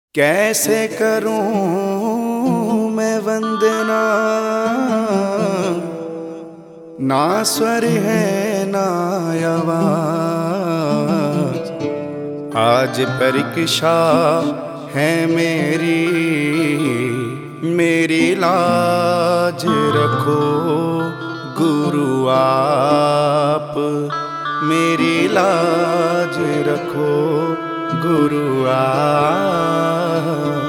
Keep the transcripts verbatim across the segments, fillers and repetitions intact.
कैसे करूं मैं वंदना, ना स्वर है ना आवाज। आज परीक्षा है मेरी, मेरी लाज रखो गुरु आप। मेरी लाज रखो गुरु आप।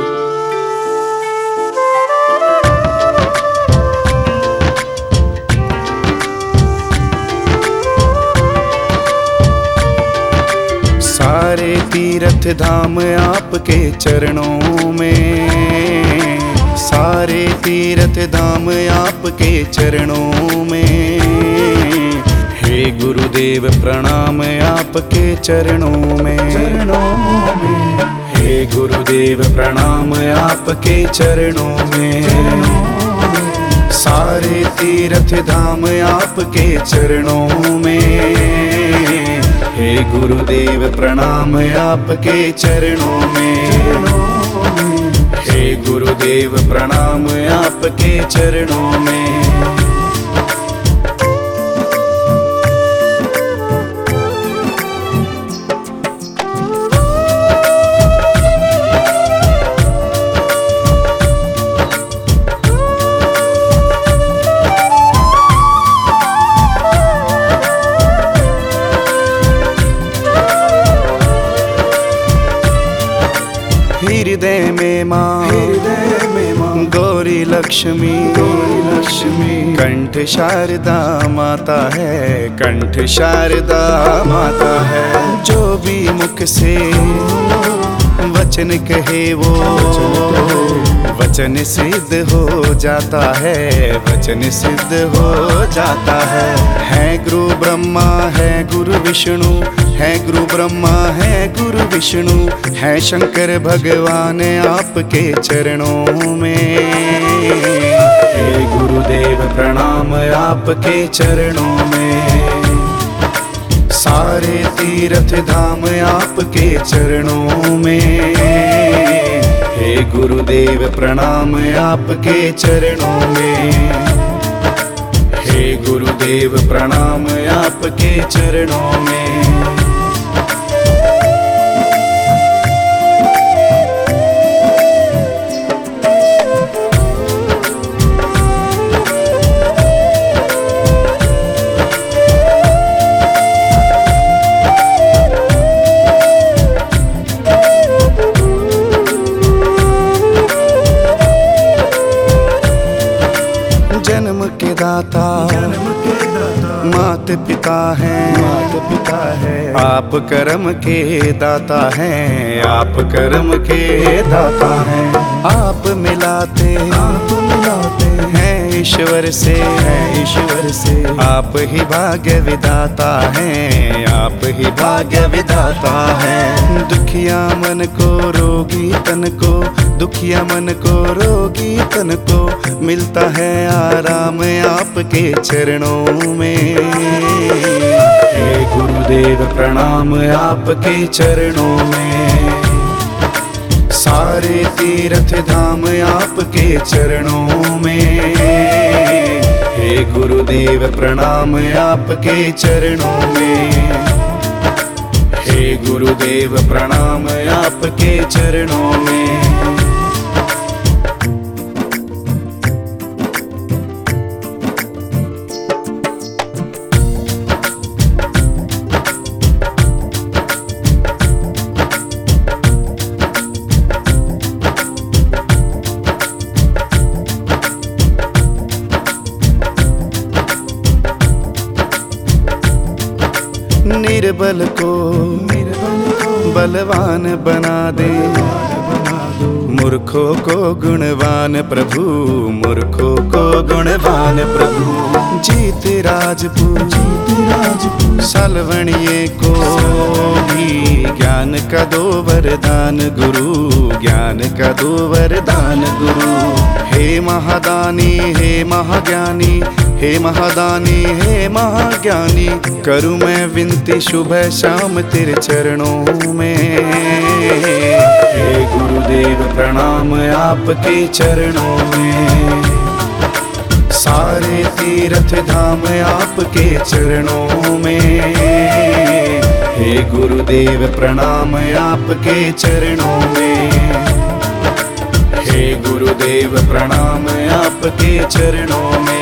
सारे तीर्थ धाम आपके चरणों में, सारे तीर्थ धाम आपके चरणों में। हे गुरुदेव प्रणाम आपके चरणों में, चरणों में। हे गुरुदेव प्रणाम आपके चरणों में। सारे तीर्थ धाम आपके चरणों में। हे गुरुदेव प्रणाम आपके चरणों में। हे गुरुदेव प्रणाम आपके चरणों में। हृदय में माँ, हृदय में माँ गौरी लक्ष्मी, गौरी लक्ष्मी। कंठ शारदा माता है, कंठ शारदा माता है। जो भी मुख से वचन कहे वो वचन सिद्ध हो जाता है, वचन सिद्ध हो जाता है। है गुरु ब्रह्मा है गुरु विष्णु, है गुरु ब्रह्मा है गुरु विष्णु। है शंकर भगवान आपके चरणों में। हे गुरुदेव प्रणाम आपके चरणों में। सारे तीर्थ धाम आपके चरणों में। हे गुरुदेव प्रणाम आपके चरणों में। हे गुरुदेव प्रणाम आपके चरणों में। जन्म के दाता, जन्म के दाता मात पिता हैं, मात पिता है। आप कर्म के दाता हैं, आप कर्म के दाता हैं। आप मिलाते, आप मिलाते हैं ईश्वर से, हैं ईश्वर से। आप ही भाग्य विधाता हैं, आप ही भाग्य विधाता हैं। दुखिया मन को रोगी तन को, दुखिया मन को रोगी तन को मिलता है आराम आपके चरणों में। हे गुरुदेव प्रणाम आपके चरणों में। सारे तीर्थ धाम आपके चरणों में। हे गुरुदेव प्रणाम आपके चरणों में। हे गुरुदेव प्रणाम आपके चरणों में। निर्बल को बलवान बना दे, मूर्खों को गुणवान प्रभु, मूर्खों को गुणवान प्रभु। जीत राजपूत, जीत राजपूत सलवणिये को भी ज्ञान का दो वरदान गुरु, ज्ञान का दो वरदान गुरु। हे महादानी, हे महाज्ञानी, हे महादानी, हे महाज्ञानी। करूँ मैं विनती सुबह शाम तेरे चरणों में। हे गुरु प्रणाम आपके चरणों में। सारे तीर्थ धाम आपके चरणों में। हे गुरुदेव प्रणाम आपके चरणों में। हे गुरुदेव प्रणाम आपके चरणों में।